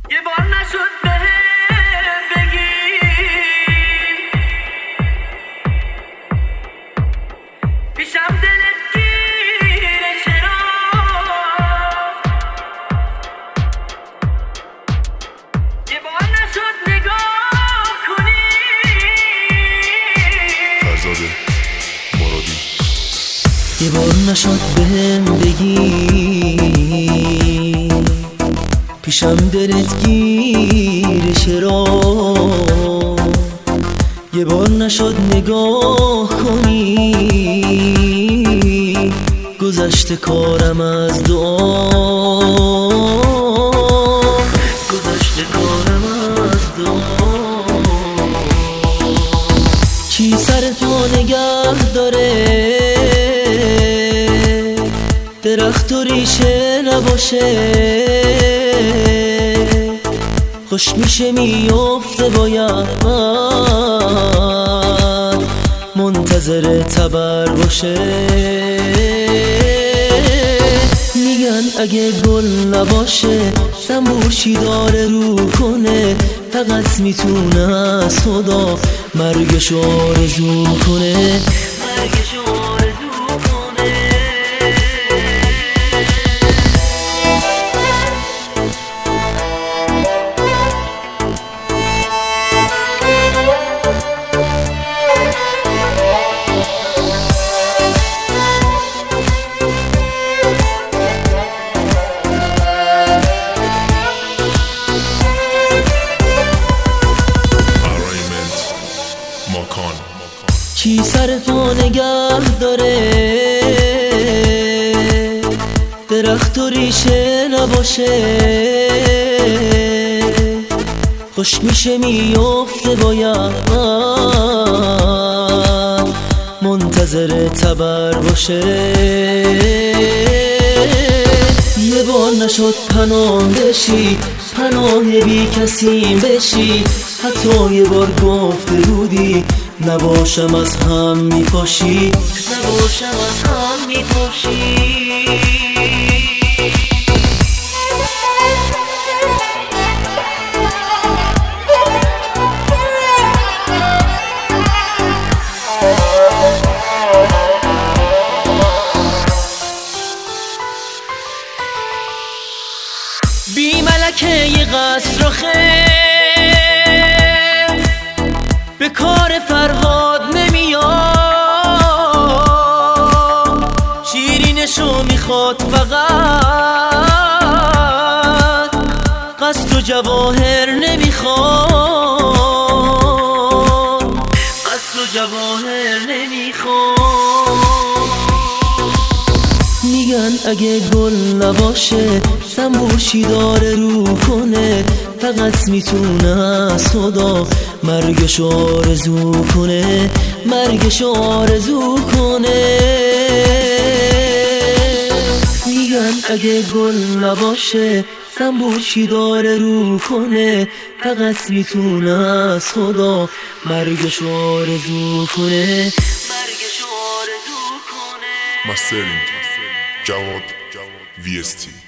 یه بار نشد بهم بگی پیشم دلت گیره چرا یه بار نشد نگاه کنی فرزاد مرادی یه بار نشد بهم بگی پیشم دلت گیره چرا یه بار نشد نگاه کنی گذشته کارم از دعا گذشته کارم از دعا کی سر تو نگه داره درخت و ریشه نباشه خوش میشه میفته باید منتظر تبر باشه میگن اگه گل نباشه زنبورشی داره رو کنه فقط میتونه از خدا مرگشو آرزو کنه مرگشو آرزو کنه کی سر تو نگه داره درخت و ریشه نباشه خوش میشه میفته باید منتظر تبر باشه یه بار نشد پناه بشی پناه بی کسی بشی حتی یه بار گفته بودی نباشم از هم میپاشی نباشم از هم میپاشی بی ملکه یه قصر و خیر به کار فرهاد نمیاد شیرینشو میخواد فقط قصد و جواهر نمیخواد قصد و جواهر نمیخواد میگن اگه گل نباشه زنبورشی داره رو کنه فقط میتونه از خدا مرگشو آرزو کنه مرگشو آرزو کنه میگن اگه گل نباشه زنبورشی داره رو کنه فقط میتونه از خدا مرگشو آرزو کنه مرگشو آرزو کنه مسترینگ جواد VST